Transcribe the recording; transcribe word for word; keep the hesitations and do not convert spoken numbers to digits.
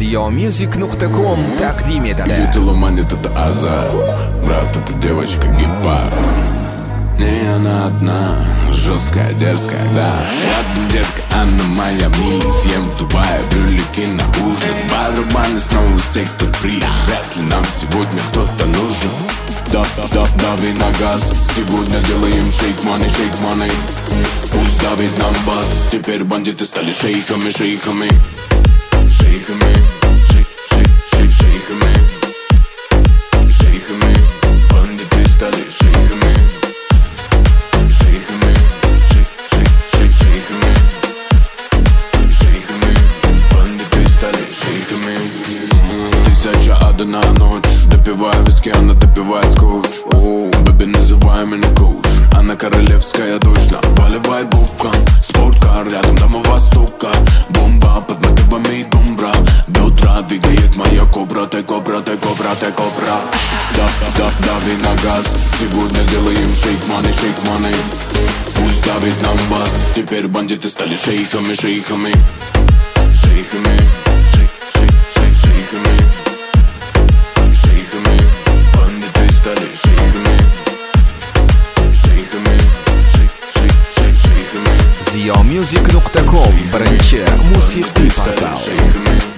Ziomusic точка ком тaqdim etadi. Ютиломанит это азарт, брат, это девочка гепард. Не она одна, жесткая, дерзкая, да. Рядом детка, она моя мисс. Ем в Дубае брюлики на ужин. Барабаны, снова сектор приз. Вряд ли нам сегодня кто-то нужен. Да, да, дави на газ. Сегодня делаем шейк мани, шейк мани. Пусть давит нам бас. Теперь бандиты стали шейхами, шейхами. Шейхами, шейк, шейк, шейк, шейхами. Шейхами, бандиты стали шейхами. Шейхами, шейк, шейк, шейк, шейхами. Шейхами, бандиты стали шейхами. Тысяча одна ночь. Допивая виски, она допивает скотч. Бэби, называй меня коуч. Она королевская дочь, наливает букан. Спорткар, рядом дома востока. Бомба под мотивами думбра. До утра двигает моя кобра. Ты кобра, ты кобра, ты кобра. Да, да, дави на газ. Сегодня делаем шейк мани, шейк мани. Пусть давит нам бас. Теперь бандиты стали шейхами, шейхами. Шейхами, шейк, шейк, шейк, шейхами. Шейхами, бандиты стали шейхами. Шейхами, шейк, шейк, шейк, шейхами. Ziomusic точка ком birinchi musiqiy portal.